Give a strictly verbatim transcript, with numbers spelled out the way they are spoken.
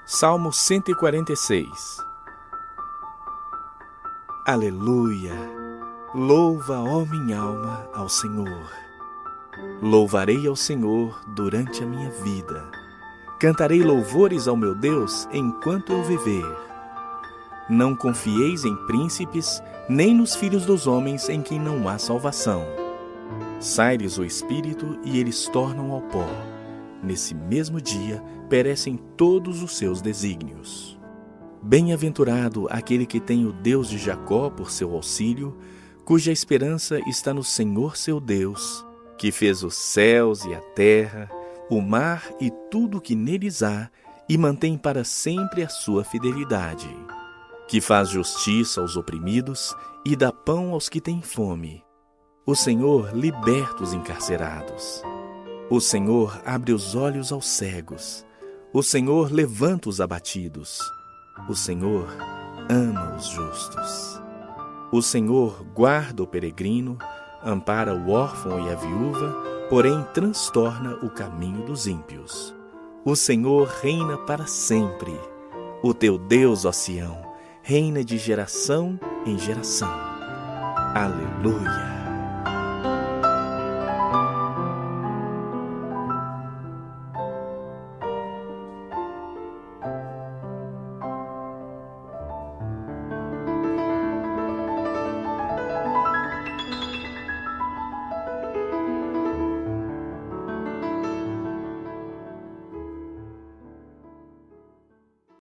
Salmo cento e quarenta e seis. Aleluia! Louva, ó minha alma, ao Senhor. Louvarei ao Senhor durante a minha vida. Cantarei louvores ao meu Deus enquanto eu viver. Não confieis em príncipes, nem nos filhos dos homens em quem não há salvação. Sai-lhes o espírito e eles tornam ao pó. Nesse mesmo dia perecem todos os seus desígnios. Bem-aventurado aquele que tem o Deus de Jacó por seu auxílio, cuja esperança está no Senhor seu Deus, que fez os céus e a terra, o mar e tudo o que neles há, e mantém para sempre a sua fidelidade. Que faz justiça aos oprimidos e dá pão aos que têm fome. O Senhor liberta os encarcerados. O Senhor abre os olhos aos cegos. O Senhor levanta os abatidos. O Senhor ama os justos. O Senhor guarda o peregrino, ampara o órfão e a viúva, porém transtorna o caminho dos ímpios. O Senhor reina para sempre. O teu Deus, ó Sião, reina de geração em geração. Aleluia!